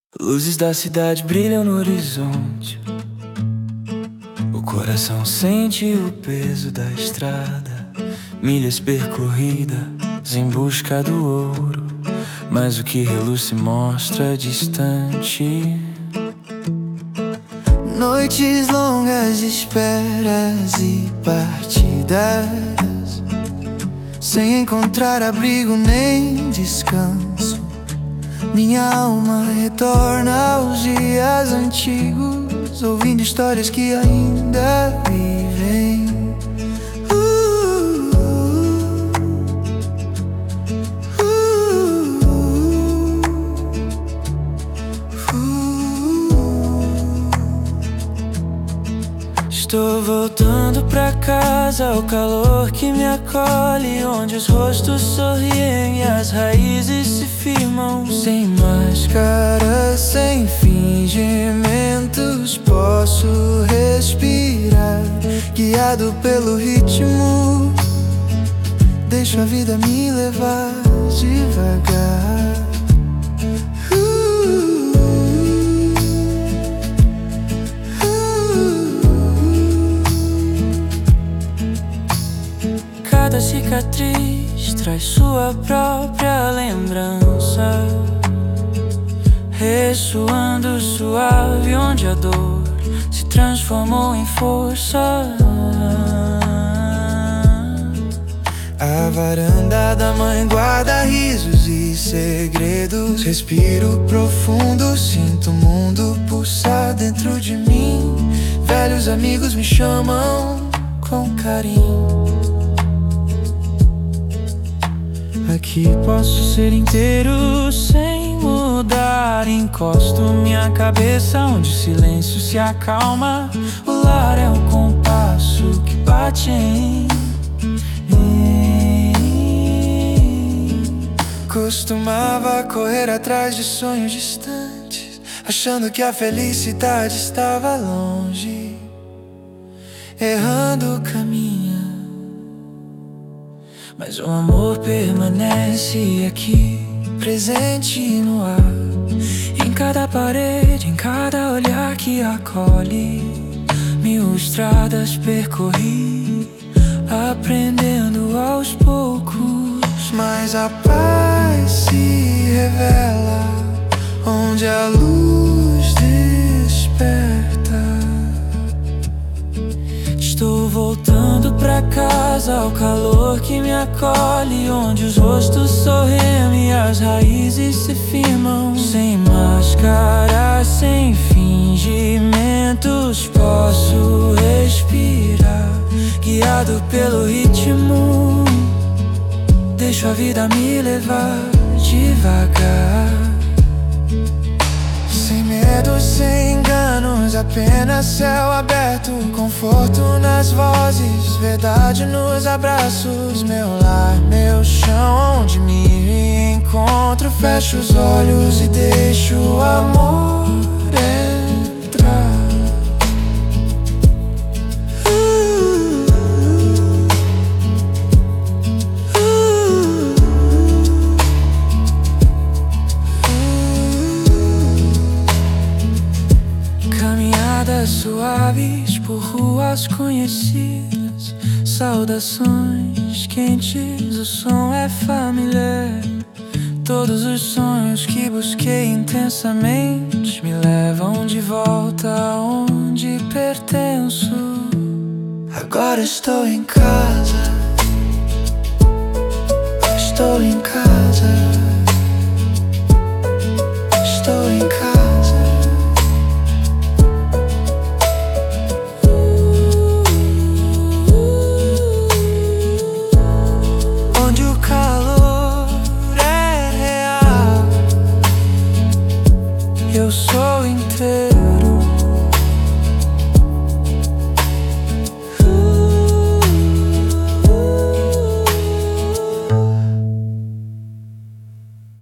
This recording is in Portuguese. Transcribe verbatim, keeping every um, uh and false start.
Luzes da cidade brilham no horizonte. O coração sente o peso da estrada. Milhas percorridas em busca do ouro, mas o que reluz se mostra distante. Noites longas de esperas e partidas, sem encontrar abrigo nem descanso. Minha alma retorna aos dias antigos, ouvindo histórias que ainda vivem. uh, uh, uh, uh. Estou voltando pra casa, o calor que me acolhe, onde os rostos sorriem e as raízes se firmam. Sem máscaras, sem fingimentos, posso respirar, guiado pelo ritmo. Deixo a vida me levar devagar. Cada cicatriz traz sua própria lembrança, ressoando suave onde a dor se transformou em força. A varanda da mãe guarda risos e segredos. Respiro profundo, sinto o mundo pulsar dentro de mim. Velhos amigos me chamam com carinho. Aqui posso ser inteiro sem mudar. Encosto minha cabeça onde o silêncio se acalma. O lar é um compasso que bate em mim. Costumava correr atrás de sonhos distantes, achando que a felicidade estava longe, errando o caminho. Mas o amor permanece aqui, presente no ar, em cada parede, em cada olhar que acolhe. Mil estradas percorri, aprendendo aos poucos. Mas a paz se revela onde a luz desperta. Estou voltando pra casa, ao calor que me acolhe, onde os rostos sorriem e as raízes se firmam. Sem máscara, sem fingimentos, posso respirar, guiado pelo ritmo. Deixo a vida me levar devagar. Sem medo, sem enganos, apenas céu aberto, conforto nas vozes, verdade nos abraços. Meu lar, meu chão, onde me encontro. Fecho os olhos e deixo o amor entrar. Suaves por ruas conhecidas, saudações quentes, o som é familiar. Todos os sonhos que busquei intensamente me levam de volta aonde pertenço. Agora estou em casa, estou em casa.